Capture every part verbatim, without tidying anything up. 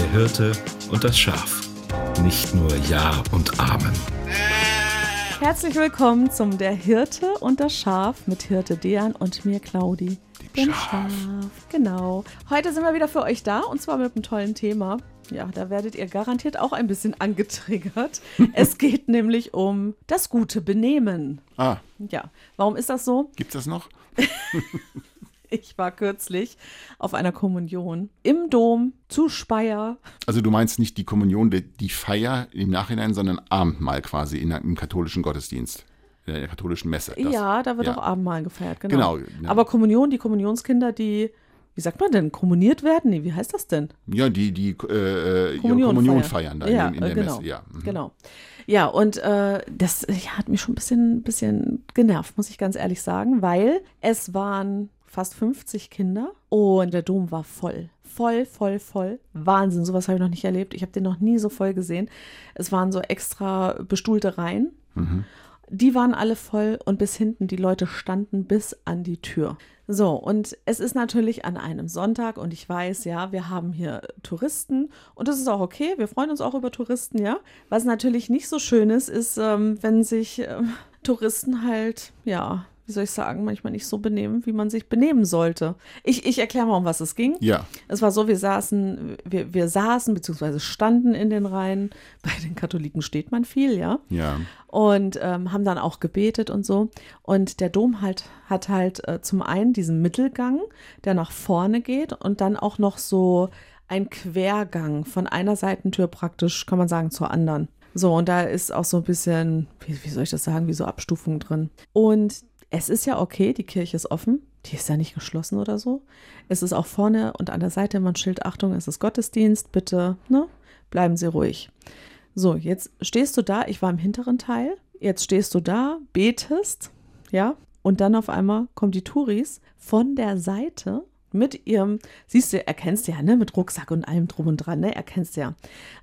Der Hirte und das Schaf. Nicht nur Ja und Amen. Herzlich willkommen zum Der Hirte und das Schaf mit Hirte Dejan und mir Claudi. Dem Schaf. Schaf. Genau. Heute sind wir wieder für euch da und zwar mit einem tollen Thema. Ja, da werdet ihr garantiert auch ein bisschen angetriggert. Es geht nämlich um das gute Benehmen. Ah. Ja, warum ist das so? Gibt's das noch? Ich war kürzlich auf einer Kommunion im Dom zu Speyer. Also du meinst nicht die Kommunion, die, die Feier im Nachhinein, sondern Abendmahl quasi in, im katholischen Gottesdienst, in der katholischen Messe. Das, ja, da wird ja. auch Abendmahl gefeiert, genau. Genau. Ja. Aber Kommunion, die Kommunionskinder, die, wie sagt man denn, kommuniert werden? Nee, wie heißt das denn? Ja, die, die äh, ihre Kommunion Kommunion feiern. feiern da Ja, in, in der genau. Messe. Ja, mhm. Genau. Ja, und äh, das ja, hat mich schon ein bisschen, bisschen genervt, muss ich ganz ehrlich sagen, weil es waren fast fünfzig Kinder und der Dom war voll. Voll, voll, voll. Wahnsinn, sowas habe ich noch nicht erlebt. Ich habe den noch nie so voll gesehen. Es waren so extra bestuhlte Reihen. Mhm. Die waren alle voll und bis hinten, die Leute standen bis an die Tür. So, und es ist natürlich an einem Sonntag und ich weiß, ja, wir haben hier Touristen und das ist auch okay, wir freuen uns auch über Touristen, ja. Was natürlich nicht so schön ist, ist, ähm, wenn sich ähm, Touristen halt, ja, wie soll ich sagen, manchmal nicht so benehmen, wie man sich benehmen sollte. Ich, ich erkläre mal, um was es ging. Ja. Es war so, wir saßen, wir, wir saßen bzw. standen in den Reihen. Bei den Katholiken steht man viel, ja. Ja. Und ähm, haben dann auch gebetet und so. Und der Dom halt, hat halt äh, zum einen diesen Mittelgang, der nach vorne geht und dann auch noch so ein Quergang von einer Seitentür praktisch, kann man sagen, zur anderen. So, und da ist auch so ein bisschen, wie, wie soll ich das sagen, wie so Abstufung drin. Und es ist ja okay, die Kirche ist offen, die ist ja nicht geschlossen oder so. Es ist auch vorne und an der Seite immer ein Schild, Achtung, es ist Gottesdienst, bitte, ne, bleiben Sie ruhig. So, jetzt stehst du da, ich war im hinteren Teil, jetzt stehst du da, betest, ja, und dann auf einmal kommen die Touris von der Seite mit ihrem, siehst du, erkennst du ja, ne, mit Rucksack und allem drum und dran, ne, erkennst du ja,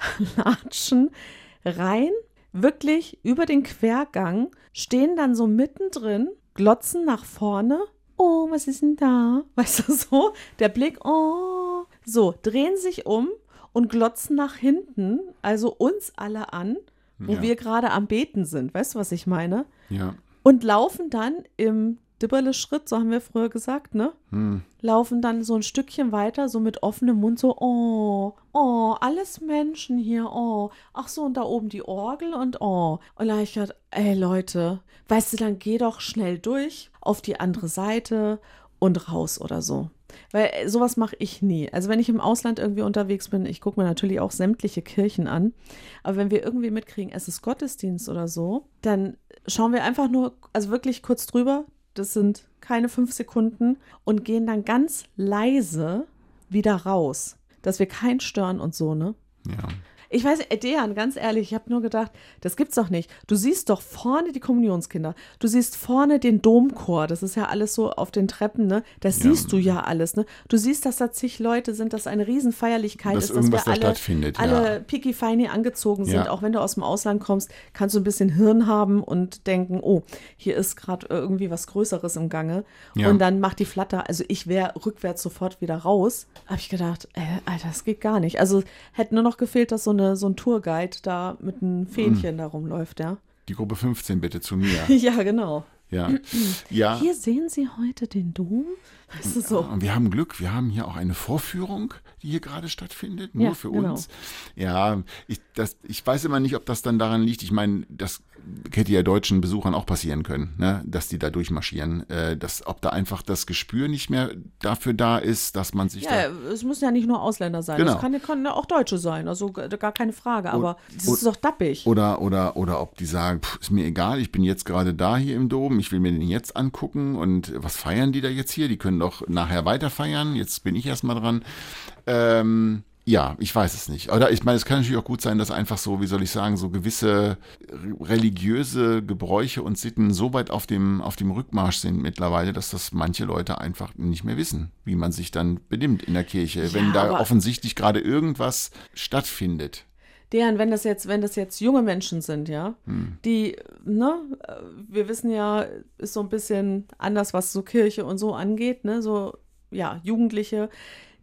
latschen rein, wirklich über den Quergang, stehen dann so mittendrin, glotzen nach vorne. Oh, was ist denn da? Weißt du so? Der Blick, oh. So, drehen sich um und glotzen nach hinten, also uns alle an, wo Ja. wir gerade am Beten sind. Weißt du, was ich meine? Ja. Und laufen dann im Dibberle-Schritt, so haben wir früher gesagt, ne? Hm. Laufen dann so ein Stückchen weiter, so mit offenem Mund, so, oh, oh, alles Menschen hier, oh. Ach so, und da oben die Orgel und oh. Und da habe ich gedacht, ey Leute, weißt du, dann geh doch schnell durch auf die andere Seite und raus oder so. Weil äh, sowas mache ich nie. Also wenn ich im Ausland irgendwie unterwegs bin, ich gucke mir natürlich auch sämtliche Kirchen an, aber wenn wir irgendwie mitkriegen, es ist Gottesdienst oder so, dann schauen wir einfach nur, also wirklich kurz drüber, das sind keine fünf Sekunden und gehen dann ganz leise wieder raus, dass wir keinen stören und so, ne? Ja. Ich weiß, äh, Dejan, ganz ehrlich, ich habe nur gedacht, das gibt's doch nicht. Du siehst doch vorne die Kommunionskinder, du siehst vorne den Domchor, das ist ja alles so auf den Treppen, ne? Das Ja. siehst du ja alles, ne? Du siehst, dass da zig Leute sind, dass eine Riesenfeierlichkeit Dass ist, dass irgendwas wir da alle, stattfindet, alle ja. picky-feini angezogen sind. Ja. Auch wenn du aus dem Ausland kommst, kannst du ein bisschen Hirn haben und denken, oh, hier ist gerade irgendwie was Größeres im Gange. Ja. Und dann macht die Flatter, also ich wäre rückwärts sofort wieder raus. Habe ich gedacht, äh, Alter, das geht gar nicht. Also hätte nur noch gefehlt, dass so, eine, so ein Tourguide da mit einem Fähnchen da rumläuft, ja. Die Gruppe fünfzehn bitte zu mir. Ja, genau. Ja. Ja. Hier sehen Sie heute den Dom. Weißt du so? Und wir haben Glück, wir haben hier auch eine Vorführung, die hier gerade stattfindet, nur Ja, für genau. uns. Ja, ich, das, ich weiß immer nicht, ob das dann daran liegt. Ich meine, das hätte ja deutschen Besuchern auch passieren können, ne? Dass die da durchmarschieren. Äh, dass, ob da einfach das Gespür nicht mehr dafür da ist, dass man sich Ja, da... es müssen ja nicht nur Ausländer sein. Genau. Das kann, können ja auch Deutsche sein. Also g- gar keine Frage. Aber das und- ist doch dappig. Oder, oder, oder ob die sagen, pff, ist mir egal, ich bin jetzt gerade da hier im Dom, ich will mir den jetzt angucken und was feiern die da jetzt hier? Die können doch nachher weiter feiern, jetzt bin ich erstmal dran. Ähm, ja, ich weiß es nicht. Oder ich meine, es kann natürlich auch gut sein, dass einfach so, wie soll ich sagen, so gewisse religiöse Gebräuche und Sitten so weit auf dem, auf dem Rückmarsch sind mittlerweile, dass das manche Leute einfach nicht mehr wissen, wie man sich dann benimmt in der Kirche, Ja, wenn da aber- offensichtlich gerade irgendwas stattfindet. Deren, wenn das jetzt, wenn das jetzt junge Menschen sind, ja, Hm. die, ne, äh, wir wissen ja, ist so ein bisschen anders, was so Kirche und so angeht, ne, so, ja, Jugendliche,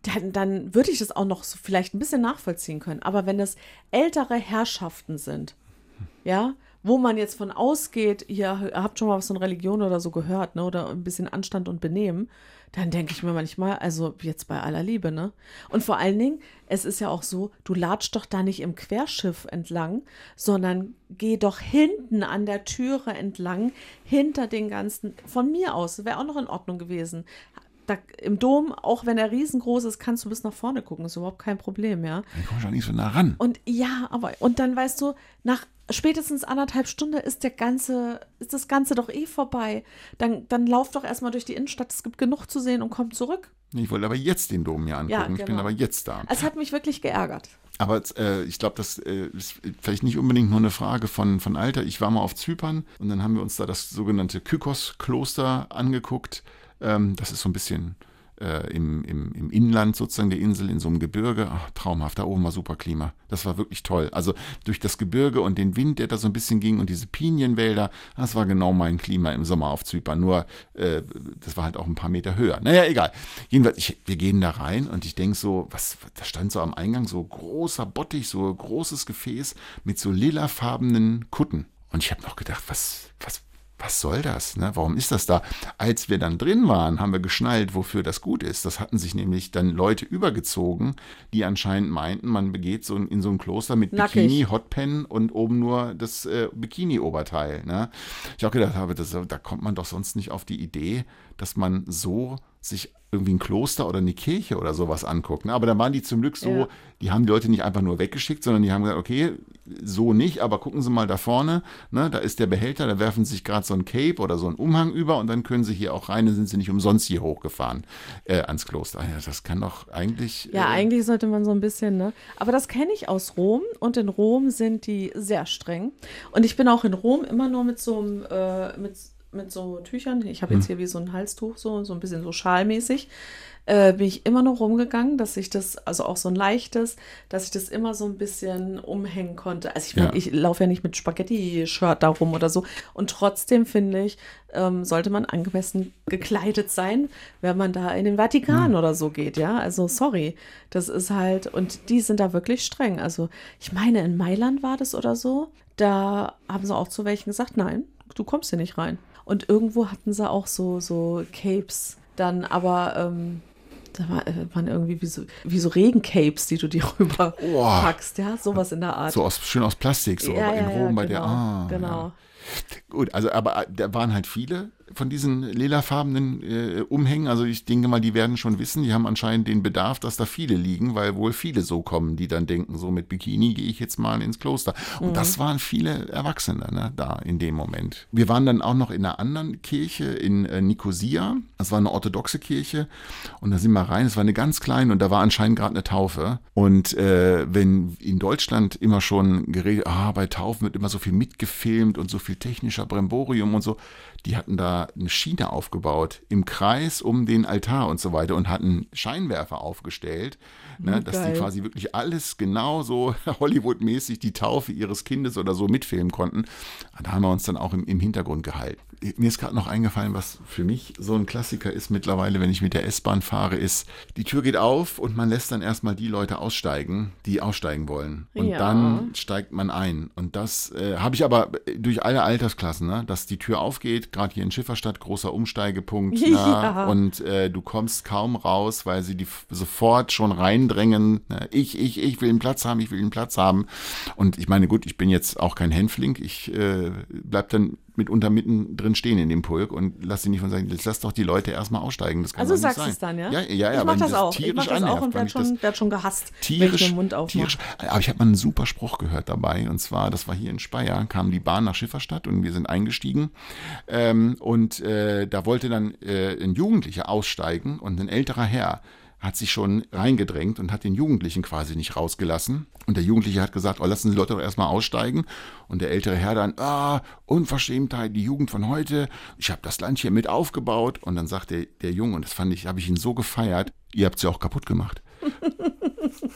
dann, dann würde ich das auch noch so vielleicht ein bisschen nachvollziehen können. Aber wenn das ältere Herrschaften sind, ja, wo man jetzt von ausgeht, ihr habt schon mal was von Religion oder so gehört, ne, oder ein bisschen Anstand und Benehmen, dann denke ich mir manchmal, also jetzt bei aller Liebe, ne? Und vor allen Dingen, es ist ja auch so, du latscht doch da nicht im Querschiff entlang, sondern geh doch hinten an der Türe entlang, hinter den ganzen, von mir aus, wäre auch noch in Ordnung gewesen. Da, im Dom, auch wenn er riesengroß ist, kannst du bis nach vorne gucken, ist überhaupt kein Problem, ja. Dann kommst du auch nicht so nah ran. Und ja, aber, und dann weißt du, nach spätestens anderthalb Stunden ist der ganze, ist das Ganze doch eh vorbei. Dann, dann lauf doch erstmal durch die Innenstadt, es gibt genug zu sehen und komm zurück. Ich wollte aber jetzt den Dom mir angucken, Ja, genau. Ich bin aber jetzt da. Es hat mich wirklich geärgert. Aber äh, ich glaube, das äh, ist vielleicht nicht unbedingt nur eine Frage von, von Alter. Ich war mal auf Zypern und dann haben wir uns da das sogenannte Kykos-Kloster angeguckt. Ähm, das ist so ein bisschen äh, im, im, im Inland sozusagen der Insel, in so einem Gebirge. Ach, traumhaft, da oben war super Klima. Das war wirklich toll. Also durch das Gebirge und den Wind, der da so ein bisschen ging und diese Pinienwälder, das war genau mein Klima im Sommer auf Zypern. Nur, äh, das war halt auch ein paar Meter höher. Naja, egal. Jedenfalls, ich, wir gehen da rein und ich denke so, was, da stand so am Eingang so großer Bottich, so großes Gefäß mit so lilafarbenen Kutten. Und ich habe noch gedacht, was, was, was soll das? Ne? Warum ist das da? Als wir dann drin waren, haben wir geschnallt, wofür das gut ist. Das hatten sich nämlich dann Leute übergezogen, die anscheinend meinten, man begeht so in so ein Kloster mit Nackig. Bikini, Hotpen und oben nur das äh, Bikini-Oberteil. Ne? Ich auch gedacht habe, das, da kommt man doch sonst nicht auf die Idee, dass man so sich irgendwie ein Kloster oder eine Kirche oder sowas anguckt. Ne? Aber da waren die zum Glück so, Ja. die haben die Leute nicht einfach nur weggeschickt, sondern die haben gesagt, okay, so nicht, aber gucken Sie mal da vorne, ne? Da ist der Behälter, da werfen Sie sich gerade so ein Cape oder so einen Umhang über und dann können Sie hier auch rein, dann sind Sie nicht umsonst hier hochgefahren äh, ans Kloster. Ja, das kann doch eigentlich... Ja, äh, eigentlich sollte man so ein bisschen, ne? Aber das kenne ich aus Rom und in Rom sind die sehr streng. Und ich bin auch in Rom immer nur mit so einem, äh, mit, mit so Tüchern, ich habe jetzt hier wie so ein Halstuch, so, so ein bisschen so schalmäßig, äh, bin ich immer nur rumgegangen, dass ich das, also auch so ein leichtes, dass ich das immer so ein bisschen umhängen konnte. Also ich, Ja. ich laufe ja nicht mit Spaghetti-Shirt da rum oder so. Und trotzdem finde ich, ähm, sollte man angemessen gekleidet sein, wenn man da in den Vatikan oder so geht, ja. Also sorry, das ist halt, und die sind da wirklich streng. Also ich meine, in Mailand war das oder so, da haben sie auch zu welchen gesagt, nein, du kommst hier nicht rein. Und irgendwo hatten sie auch so, so Capes dann, aber ähm, da war, äh, waren irgendwie wie so, wie so Regencapes, die du dir rüber Oh. packst, ja, sowas in der Art. so aus, schön aus Plastik, so ja, in ja, Rom ja, bei genau, der... Ah, genau. Ja. Gut, also aber da waren halt viele von diesen lilafarbenen äh, Umhängen. Also ich denke mal, die werden schon wissen, die haben anscheinend den Bedarf, dass da viele liegen, weil wohl viele so kommen, die dann denken, so mit Bikini gehe ich jetzt mal ins Kloster. Und Mhm. das waren viele Erwachsene, ne, da in dem Moment. Wir waren dann auch noch in einer anderen Kirche in äh, Nikosia. Das war eine orthodoxe Kirche. Und da sind wir rein. Es war eine ganz kleine und da war anscheinend gerade eine Taufe. Und äh, wenn in Deutschland immer schon geredet, ah, bei Taufen wird immer so viel mitgefilmt und so viel technischer Bremborium und so, die hatten da eine Schiene aufgebaut im Kreis um den Altar und so weiter und hatten Scheinwerfer aufgestellt, ne, Mhm, dass die geil. quasi wirklich alles genau so Hollywood-mäßig die Taufe ihres Kindes oder so mitfilmen konnten. Da haben wir uns dann auch im, im Hintergrund gehalten. Mir ist gerade noch eingefallen, was für mich so ein Klassiker ist mittlerweile, wenn ich mit der S-Bahn fahre, ist, die Tür geht auf und man lässt dann erstmal die Leute aussteigen, die aussteigen wollen. Und Ja. dann steigt man ein. Und das äh, habe ich aber durch alle Altersklassen, ne? Dass die Tür aufgeht, gerade hier in Schifferstadt, großer Umsteigepunkt. Ja. Ne? Und äh, du kommst kaum raus, weil sie die f- sofort schon reindrängen. Ne? Ich, ich, ich will einen Platz haben, ich will einen Platz haben. Und ich meine, gut, ich bin jetzt auch kein Hänfling. Ich äh, bleib dann mitunter mitten drin stehen in dem Pulk und lass sie nicht von sagen, jetzt lass doch die Leute erstmal aussteigen. Das kann Also doch nicht sagst du sein. es dann, ja? Ja, ja, ja, ich mach weil das mich auch. Ich tierisch mach das auch annervt, und weil werd mich das schon, werd schon gehasst, wenn ich tierisch, den Mund aufmache. tierisch. Aber ich habe mal einen super Spruch gehört dabei. Und zwar, das war hier in Speyer, kam die Bahn nach Schifferstadt und wir sind eingestiegen. Ähm, und äh, da wollte dann äh, ein Jugendlicher aussteigen und ein älterer Herr hat sich schon reingedrängt und hat den Jugendlichen quasi nicht rausgelassen. Und der Jugendliche hat gesagt, oh, lassen Sie die Leute doch erstmal aussteigen. Und der ältere Herr dann, ah, Unverschämtheit, die Jugend von heute, ich habe das Land hier mit aufgebaut. Und dann sagt der, der Junge, und das fand ich, habe ich ihn so gefeiert, ihr habt sie auch kaputt gemacht.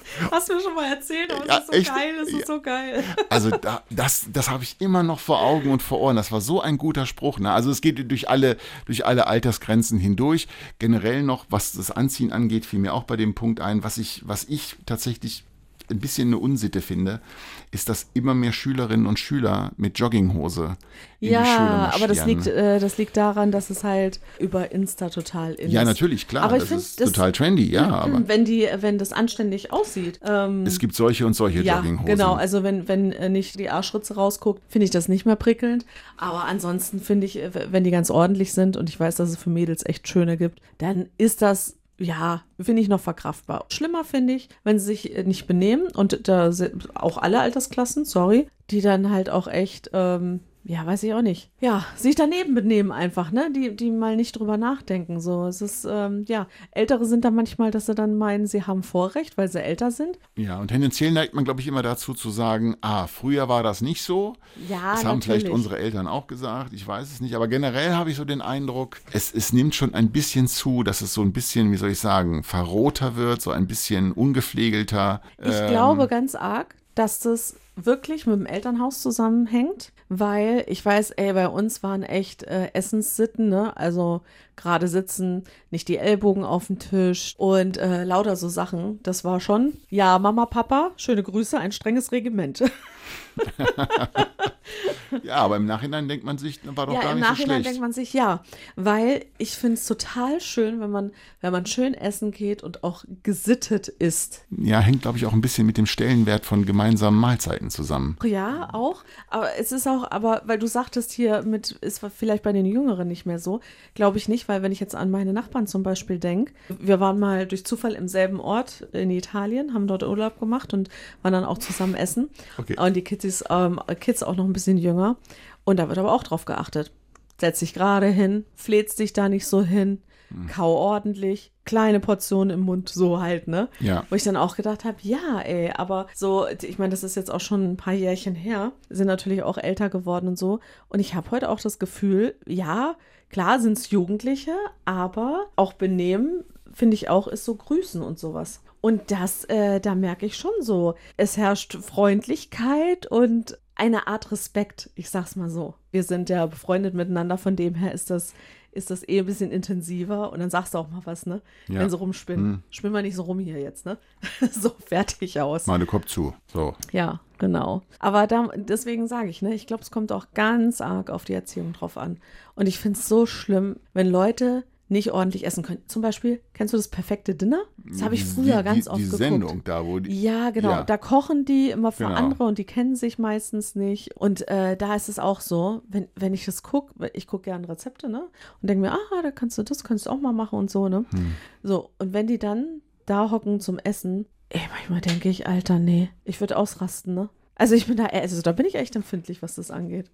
Hast du mir schon mal erzählt, aber Ja, es ist so echt? geil, es ist Ja. so geil. Also da, das, das habe ich immer noch vor Augen und vor Ohren. Das war so ein guter Spruch. Ne? Also es geht durch alle, durch alle Altersgrenzen hindurch. Generell noch, was das Anziehen angeht, fiel mir auch bei dem Punkt ein, was ich, was ich tatsächlich ein bisschen eine Unsitte finde, ist, dass immer mehr Schülerinnen und Schüler mit Jogginghose in die Schule Ja, marschieren. aber das liegt, äh, das liegt daran, dass es halt über Insta total in Ja, ist. natürlich, klar. Aber ich das find, ist das- total trendy, ja. Aber Wenn die, wenn das anständig aussieht. Ähm, es gibt solche und solche ja, Jogginghosen. genau. Also wenn, wenn äh, nicht die Arschritze rausguckt, finde ich das nicht mehr prickelnd. Aber ansonsten finde ich, äh, wenn die ganz ordentlich sind und ich weiß, dass es für Mädels echt schöne gibt, dann ist das, ja, finde ich noch verkraftbar. Schlimmer finde ich, wenn sie sich äh, nicht benehmen und da sind auch alle Altersklassen, sorry, die dann halt auch echt, ähm, ja, weiß ich auch nicht. Ja, sich daneben benehmen einfach, ne? Die, die mal nicht drüber nachdenken. So, es ist, ähm, ja, Ältere sind da manchmal, dass sie dann meinen, sie haben Vorrecht, weil sie älter sind. Ja, und tendenziell neigt man, glaube ich, immer dazu zu sagen, ah, früher war das nicht so. Ja, Das haben vielleicht natürlich. unsere Eltern auch gesagt, ich weiß es nicht. Aber generell habe ich so den Eindruck, es, es nimmt schon ein bisschen zu, dass es so ein bisschen, wie soll ich sagen, verrohter wird, so ein bisschen ungepflegelter. Ich Ähm, glaube ganz arg, dass das wirklich mit dem Elternhaus zusammenhängt, weil ich weiß, ey, bei uns waren echt äh, Essenssitten, ne? Also gerade sitzen, nicht die Ellbogen auf dem Tisch und äh, lauter so Sachen. Das war schon, ja, Mama, Papa, schöne Grüße, ein strenges Regiment. Ja, aber im Nachhinein denkt man sich, war doch Ja, gar im nicht so Nachhinein schlecht. denkt man sich, ja, weil ich finde es total schön, wenn man, wenn man schön essen geht und auch gesittet isst. Ja, hängt, glaube ich, auch ein bisschen mit dem Stellenwert von gemeinsamen Mahlzeiten zusammen. Ja, auch. Aber es ist auch, aber weil du sagtest hier mit, ist vielleicht bei den Jüngeren nicht mehr so, glaube ich nicht, weil wenn ich jetzt an meine Nachbarn zum Beispiel denke, wir waren mal durch Zufall im selben Ort in Italien, haben dort Urlaub gemacht und waren dann auch zusammen essen. Okay. Und die Kids, ähm, Kids auch noch ein bisschen jünger. Und da wird aber auch drauf geachtet. Setz dich gerade hin, fläzt dich da nicht so hin, kau ordentlich, kleine Portionen im Mund, so halt, ne? Ja. Wo ich dann auch gedacht habe, ja, ey, aber so, ich meine, das ist jetzt auch schon ein paar Jährchen her, sind natürlich auch älter geworden und so. Und ich habe heute auch das Gefühl, ja, klar sind es Jugendliche, aber auch Benehmen, finde ich auch, ist so Grüßen und sowas. Und das, äh, da merke ich schon so, es herrscht Freundlichkeit und eine Art Respekt, ich sag's mal so. Wir sind ja befreundet miteinander, von dem her ist das, ist das eh ein bisschen intensiver und dann sagst du auch mal was, ne? Ja. Wenn sie rumspinnen. Hm. Spinn mal nicht so rum hier jetzt, ne? So, fertig aus. Mal den Kopf zu. So. Ja, genau. Aber da, deswegen sage ich, ne, ich glaube, es kommt auch ganz arg auf die Erziehung drauf an. Und ich finde es so schlimm, wenn Leute nicht ordentlich essen können. Zum Beispiel, kennst du das perfekte Dinner? Das habe ich früher die, ganz die, oft die geguckt. Sendung da, wo die. Ja, genau. Ja. Da kochen die immer für Genau. andere und die kennen sich meistens nicht. Und äh, da ist es auch so, wenn, wenn ich das gucke, ich gucke gerne Rezepte, ne? Und denke mir, ah, da kannst du das, kannst du auch mal machen und so, ne? Hm. So, und wenn die dann da hocken zum Essen, ey, manchmal denke ich, Alter, nee, ich würde ausrasten, ne? Also ich bin da, also da bin ich echt empfindlich, was das angeht.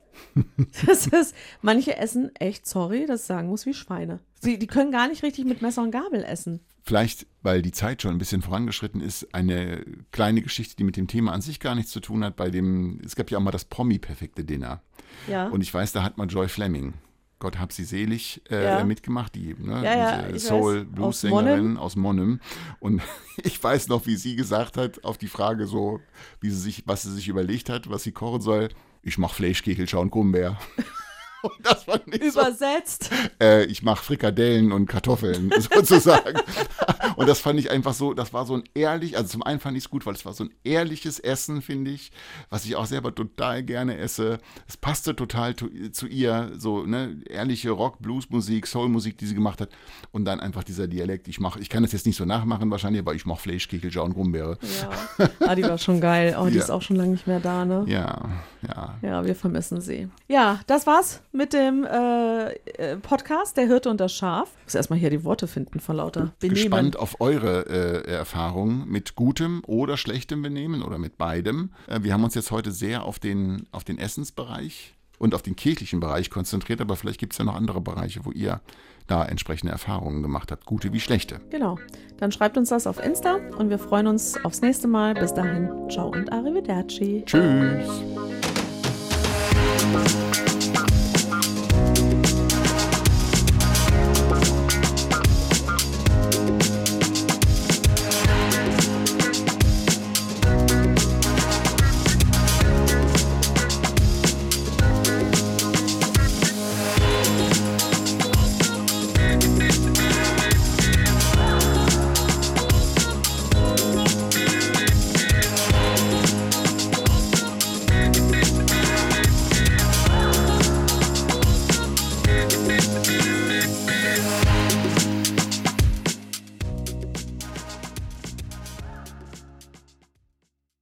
Das ist, manche essen echt, sorry, dass ich sagen muss, wie Schweine. Sie, die können gar nicht richtig mit Messer und Gabel essen. Vielleicht, weil die Zeit schon ein bisschen vorangeschritten ist, eine kleine Geschichte, die mit dem Thema an sich gar nichts zu tun hat. Bei dem, es gab ja auch mal das Promi-perfekte Dinner. Ja. Und ich weiß, da hat mal Joy Fleming, Gott hab sie selig, äh, Ja. mitgemacht, die ne, Ja, ja, diese ich weiß. Soul-Blues-Sängerin aus Monnem. Und ich weiß noch, wie sie gesagt hat, auf die Frage so, wie sie sich, was sie sich überlegt hat, was sie kochen soll. Ich mach Fleischkekelscha und Gummibär. Und das war nicht so. Übersetzt. Äh, ich mache Frikadellen und Kartoffeln sozusagen. Und das fand ich einfach so, das war so ein ehrlich, also zum einen fand ich es gut, weil es war so ein ehrliches Essen, finde ich, was ich auch selber total gerne esse. Es passte total zu, zu ihr, so ne, ehrliche Rock, Bluesmusik, Soulmusik, die sie gemacht hat. Und dann einfach dieser Dialekt. Ich mache, ich kann das jetzt nicht so nachmachen wahrscheinlich, aber ich mache Fleischkekelscha und Gummibäre. Ja. Ah, die war schon geil. Oh, die Ja. ist auch schon lange nicht mehr da, ne? Ja, ja. Ja, wir vermissen sie. Ja, das war's mit dem äh, äh, Podcast Der Hirte und das Schaf. Ich muss erstmal hier die Worte finden von lauter Benehmen. Gespannt auf eure äh, Erfahrungen mit gutem oder schlechtem Benehmen oder mit beidem. Äh, wir haben uns jetzt heute sehr auf den, auf den Essensbereich und auf den kirchlichen Bereich konzentriert, aber vielleicht gibt es ja noch andere Bereiche, wo ihr da entsprechende Erfahrungen gemacht habt, gute wie schlechte. Genau. Dann schreibt uns das auf Insta und wir freuen uns aufs nächste Mal. Bis dahin, ciao und arrivederci. Tschüss!